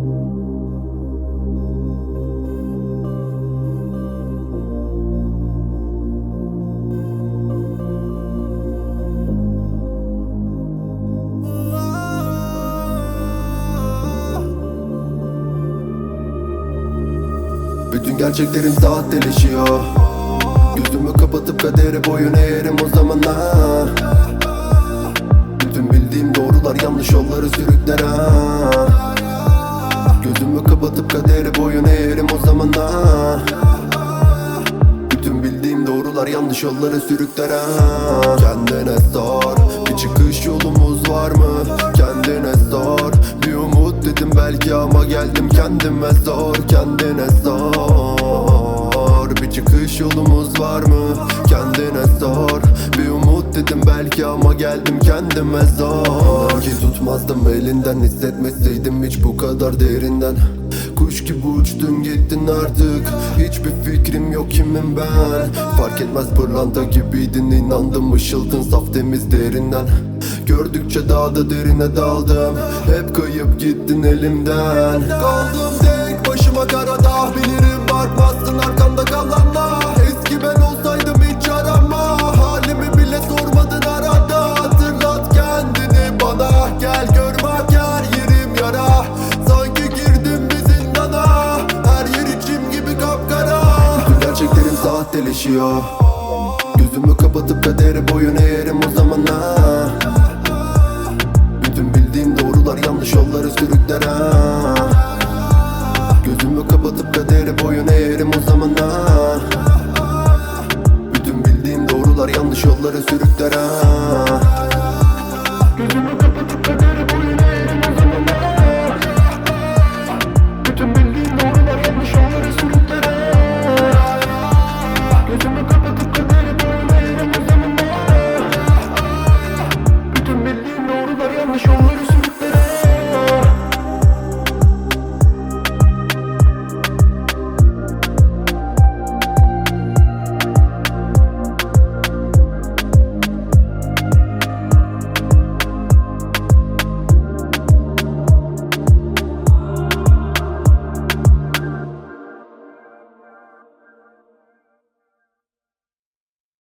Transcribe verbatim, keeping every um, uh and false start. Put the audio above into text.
Bütün gerçeklerim sahteleşiyor. Gözümü kapatıp kadere boyun eğerim o zaman ha. Bütün bildiğim doğrular yanlış yolları sürükler ha. Gözümü kapatıp kadere boyun eğerim o zaman ha. Bütün bildiğim doğrular yanlış yolları sürükler ha. Kendine sor, bir çıkış yolumuz var mı? Kendine sor, bir umut dedim belki ama geldim kendime zor. Kendine sor, bir çıkış yolumuz var mı? Kendine sor, bir umut dedim belki ama geldim kendime zor. Belki tutmazdım elinden, hissetmeseydim hiç bu kadar derinden. Kuş gibi uçtun gittin artık, hiçbir fikrim yok kimim ben. Fark etmez pırlanta gibiydin, inandım ışıltın saf temiz derinden. Gördükçe daha da derine daldım, hep kayıp gittin elimden. Kaldım tek başıma karada, bilirim bakmazsın arkamda kalanla. Eski ben olsaydım hiç arama, halimi bile sormadın arada. Hatırlat kendini bana, gel gör bak her yerim yara. Sanki girdim bir zindana, her yer içim gibi kapkara. Bütün gerçeklerim sahteleşiyor. Gözümü kapatıp kadere boyun eğerim o zaman ha.